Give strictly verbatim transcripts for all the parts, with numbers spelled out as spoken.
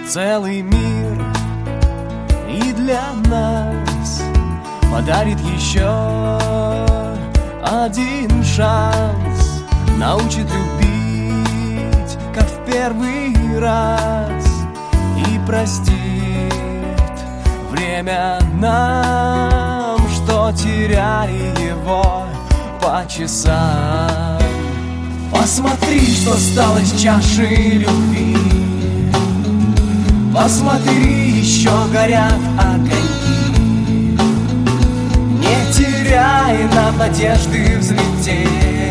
целый мир и для нас подарит еще один шанс, научит любить, как в первый раз, и простит время нам, что теряли его по часам. Посмотри, что стало с чашей любви, посмотри, еще горят огоньки. Не теряй нам надежды взлететь,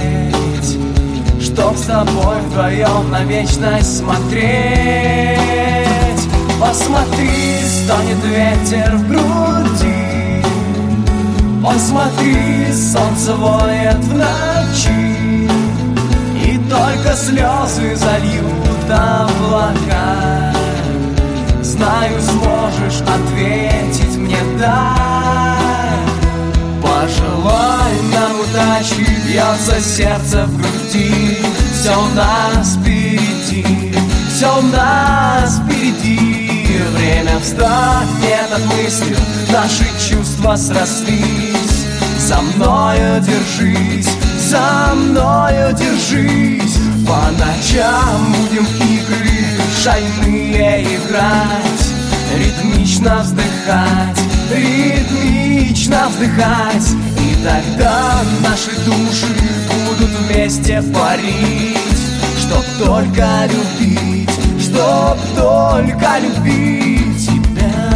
чтоб с тобой вдвоем на вечность смотреть. Посмотри, стонет ветер в груди, посмотри, солнце воет в ночи, и только слезы зальют облака. Знаю, сможешь ответить мне «да». Пожелай нам удачи, бьется сердце в груди. Все у нас впереди, все у нас впереди. Время встать над мыслью, наши чувства срослись. За мною держись, за мною держись. По ночам будем игры шальные играть, ритмично вздыхать, ритмично вздыхать. И тогда наши души будут вместе парить, чтоб только любить, чтоб только любить тебя.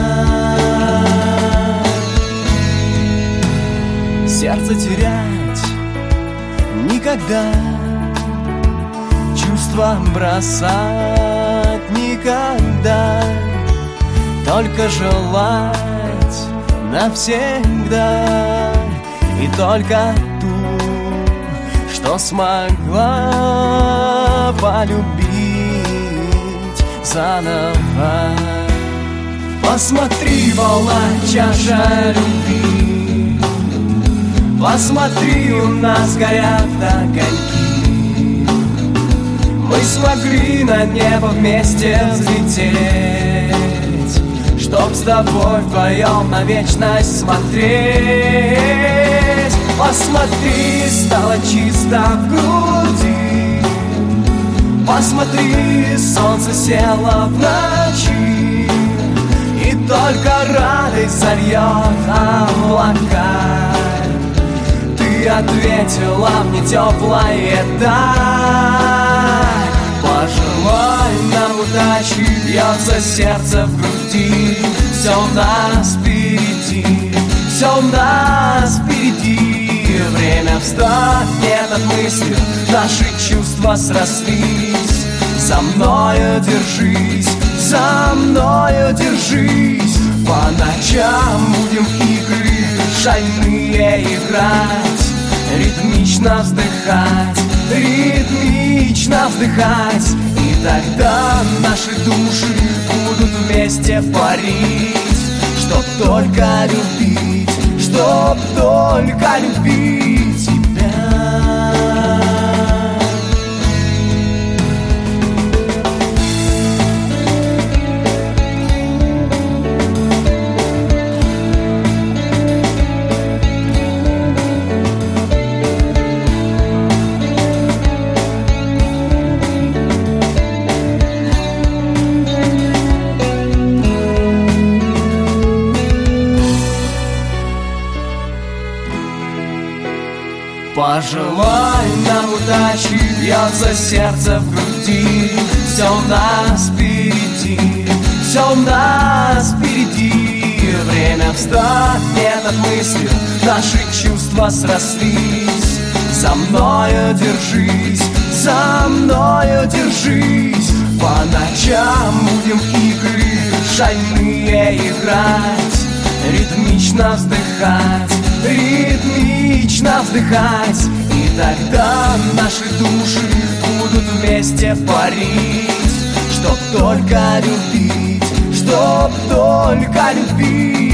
Сердце терять никогда, чувства бросать никогда, только желать навсегда. И только ту, что смогла полюбить заново. Посмотри, волна, чаша любви, посмотри, у нас горят огоньки. Мы смогли на небо вместе взлететь, чтоб с тобой вдвоем на вечность смотреть. Посмотри, стало чисто в груди, посмотри, солнце село в ночи, и только радость зальет облака. Ты ответила мне теплое «да». Пожелай нам удачи, бьется сердце в груди. Все у нас впереди, все у нас впереди. Время встать над мыслью, наши чувства срослись. За мною держись, за мною держись. По ночам будем игры шальные играть, ритмично вздыхать, ритмично вздыхать. И тогда наши души будут вместе парить, чтоб только любить, чтоб только любить тебя. Пожелай нам удачи, бьется сердце в груди. Все у нас впереди, все у нас впереди. Время встать над мыслью, наши чувства срослись. За мною держись, за мною держись. По ночам будем игры шальные играть, ритмично вздыхать, ритмично вздыхать. И тогда наши души будут вместе парить, чтоб только любить, чтоб только любить.